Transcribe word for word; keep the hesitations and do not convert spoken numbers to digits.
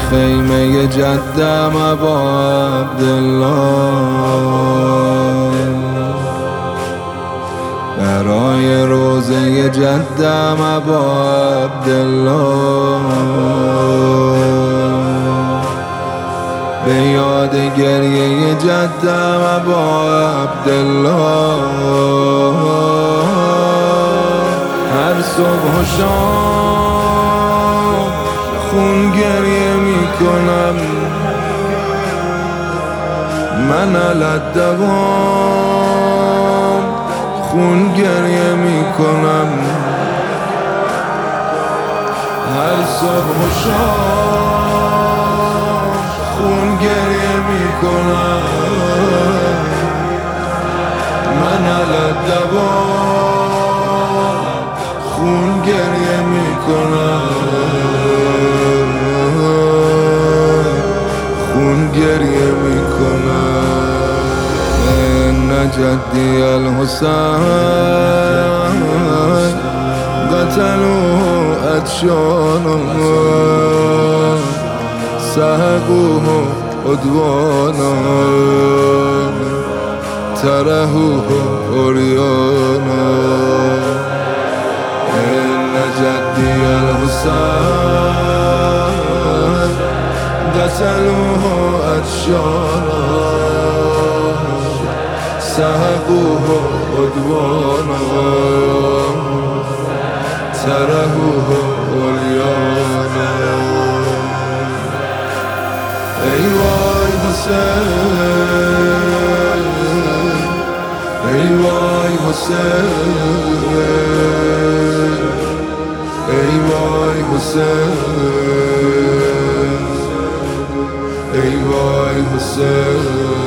خیمه جدم ابا عبدالله، برای روزه جدم ابا عبدالله، به یاد گریه جدم ابا عبدالله. هر صبح و شام خون گریه می کنم من الدوام، خون گریه می کنم هر صبح و شام، خون گریه می کنم من الدوام، خون گریه می کنم، خون گریه می کنم. ان جدی الحسین قتلوه عطشانا سحقوه عدوانا ترهوه عریانا. ان جدی الحسین قتلوه عطشانا سحقوه عدوانا ترهوه عریانا. ای وای حسین، ای وای حسین، ای وای حسین، ای وای حسین.